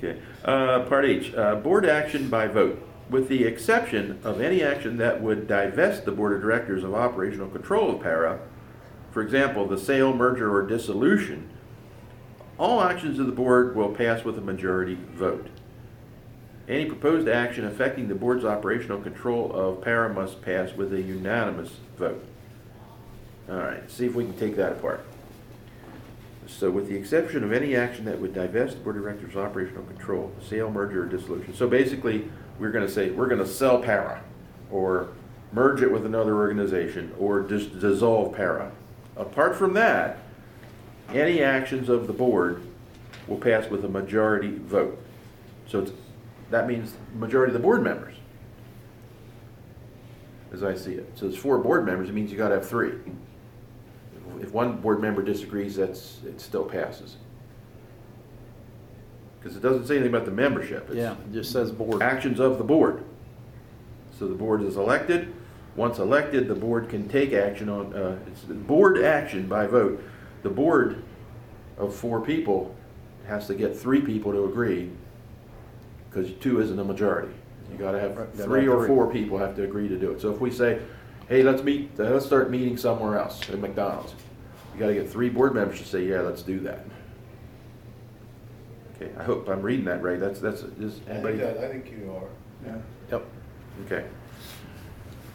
Okay. Part H, board action by vote. With the exception of any action that would divest the board of directors of operational control of para, for example, the sale, merger, or dissolution, all actions of the board will pass with a majority vote. Any proposed action affecting the board's operational control of para must pass with a unanimous vote. All right, see if we can take that apart. So with the exception of any action that would divest the board of directors of operational control, sale, merger, or dissolution. So basically, we're going to say, we're going to sell para, or merge it with another organization, or just dissolve para. Apart from that, any actions of the board will pass with a majority vote. So that means majority of the board members, as I see it. So there's 4 board members, it means you got to have 3. If one board member disagrees, it still passes. Because it doesn't say anything about the membership. Yeah, it just says board. Actions of the board. So the board is elected. Once elected, the board can take action on, it's board action by vote. The board of 4 people has to get 3 people to agree, because 2 isn't a majority. You gotta have 3 or 4 people have to agree to do it. So if we say, hey, let's start meeting somewhere else at McDonald's. You gotta get 3 board members to say, yeah, let's do that. Okay, I hope I'm reading that right. That's I anybody? think you are. Yeah. Yep. Okay.